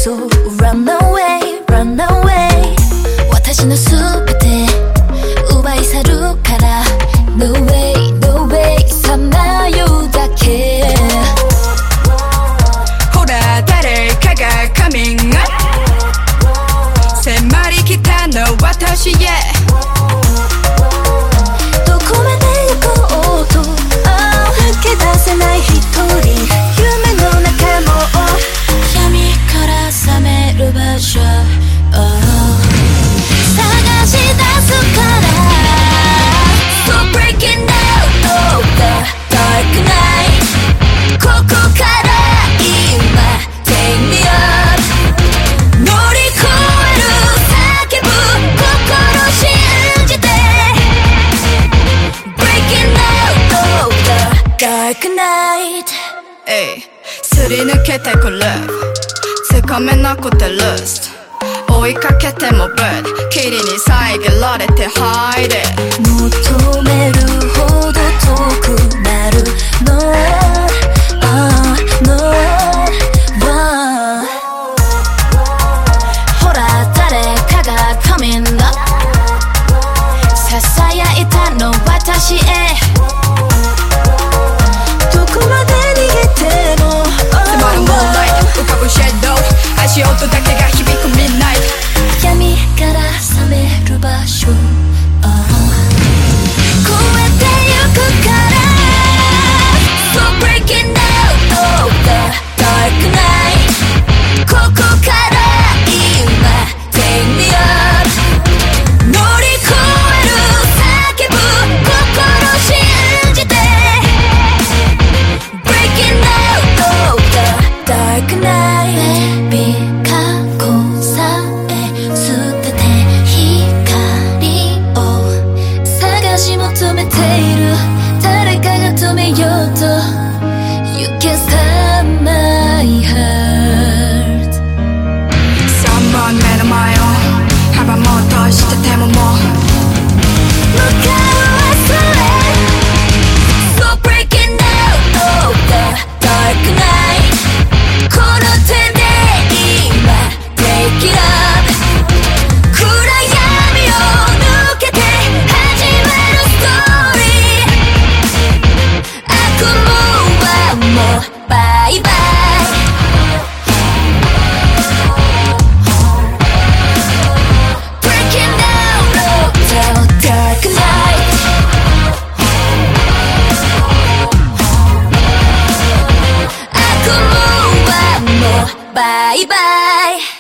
So run away, run away 私のすべて奪い去るから No way, no way さまようだけほら誰かが coming up 迫り来たの私へどこまで行こうと抜け出せない一人夢の中も闇から覚める場所探し出すから So breaking out of the dark night ここから今 Take me up 乗り越える叫ぶ心信じて Breaking out of the dark night すり抜けてくるつかめなくて Lost 追いかけても Bird 霧に遮られて Hide it 求めるほど遠くなる No, no, no ほら誰かが coming up 囁いたの私へどこまで逃げても迫る Moonlight 浮かぶ Shadow 足音だけが響く Midnight 闇から覚める場所越えてゆくから So breaking out of the dark night ここから今 Take me up 乗り越える叫ぶ心信じて Breaking out of the dark night Baby 過去さえ捨てて光を探し求めている誰かが止めようと You can stop my heart 3番目の前を阻もうとしててももう向かう明日へ So breaking out of the dark night この手で今 Break it up 暗闇を抜けて始まるストーリー悪夢はもうバイバイ Breaking out of the dark night 悪夢はもうバイバイ